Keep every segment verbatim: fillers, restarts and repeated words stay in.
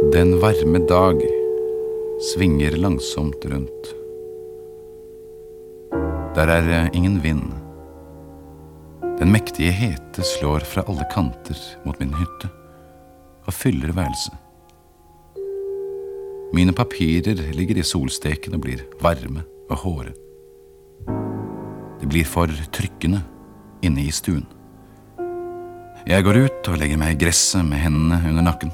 Den varme dag svinger langsomt rundt. Der er ingen vind. Den mektige hete slår fra alle kanter mot min hytte og fyller værelset. Mine papirer ligger i solsteken og blir varme og hårde. Det blir for trykkende inne i stuen. Jeg går ut og legger meg i gresset med hendene under nakken.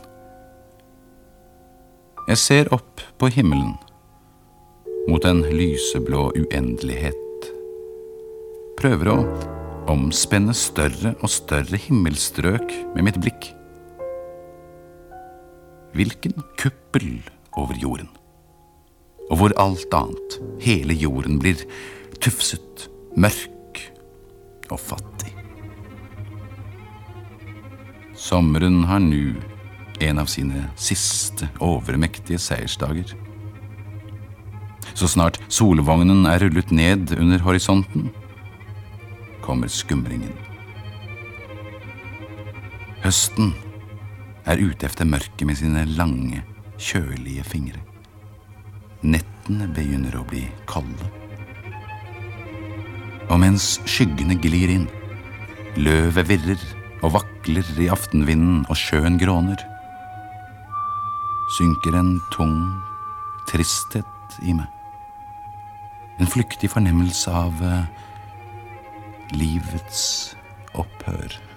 Jeg ser opp på himmelen, mot en lyseblå uendelighet. Prøver å omspenne større og større himmelstrøk med mitt blikk. Hvilken kuppel over jorden, og hvor alt annet, hele jorden, blir tufset, mørk og fattig. Sommeren har nu en av sine siste overmektige seiersdager. Så snart solvognen er rullet ned under horisonten, kommer skumringen. Høsten er ute efter mørket med sine lange, kjølige fingre. Nettene begynner å bli kalde. Og mens skyggene glir inn, løvet virrer og vakler i aftenvinden og sjøen gråner, synker en tung tristhet i meg. En flyktig fornemmelse av uh, livets opphør.